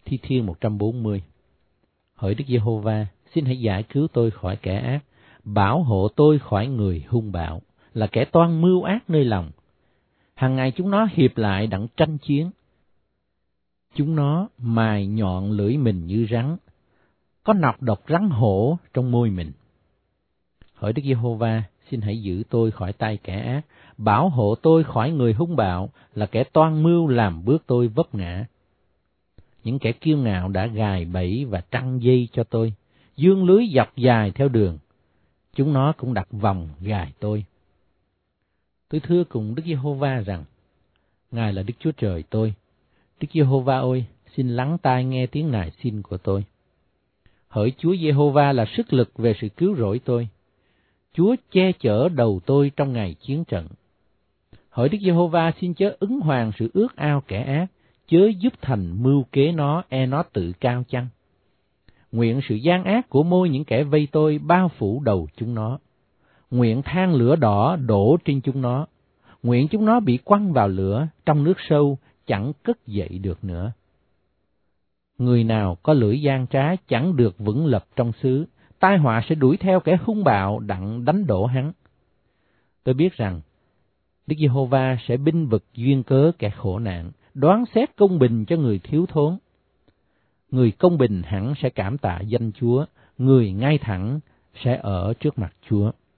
Thi Thiên 140. Hỡi Đức Giê-hô-va, xin hãy giải cứu tôi khỏi kẻ ác, bảo hộ tôi khỏi người hung bạo, là kẻ toan mưu ác nơi lòng. Hằng ngày chúng nó hiệp lại đặng tranh chiến. Chúng nó mài nhọn lưỡi mình như rắn, có nọc độc rắn hổ trong môi mình. Hỡi Đức Giê-hô-va, xin hãy giữ tôi khỏi tay kẻ ác, bảo hộ tôi khỏi người hung bạo, là kẻ toan mưu làm bước tôi vấp ngã. Những kẻ kiêu ngạo đã gài bẫy và trăng dây cho tôi, giương lưới dọc dài theo đường. Chúng nó cũng đặt vòng gài tôi. Tôi thưa cùng Đức Giê-hô-va rằng, Ngài là Đức Chúa Trời tôi. Đức Giê-hô-va ơi, xin lắng tai nghe tiếng nài xin của tôi. Hỡi Chúa Giê-hô-va là sức lực về sự cứu rỗi tôi. Chúa che chở đầu tôi trong ngày chiến trận. Hỡi Đức Giê-hô-va, xin chớ ứng hoàng sự ước ao kẻ ác, chớ giúp thành mưu kế nó, e nó tự cao chăng. Nguyện sự gian ác của môi những kẻ vây tôi bao phủ đầu chúng nó. Nguyện than lửa đỏ đổ trên chúng nó. Nguyện chúng nó bị quăng vào lửa, trong nước sâu, chẳng cất dậy được nữa. Người nào có lưỡi gian trá chẳng được vững lập trong xứ, tai họa sẽ đuổi theo kẻ hung bạo đặng đánh đổ hắn. Tôi biết rằng Đức Giê-hô-va sẽ binh vực duyên cớ kẻ khổ nạn, đoán xét công bình cho người thiếu thốn. Người công bình hẳn sẽ cảm tạ danh Chúa, người ngay thẳng sẽ ở trước mặt Chúa.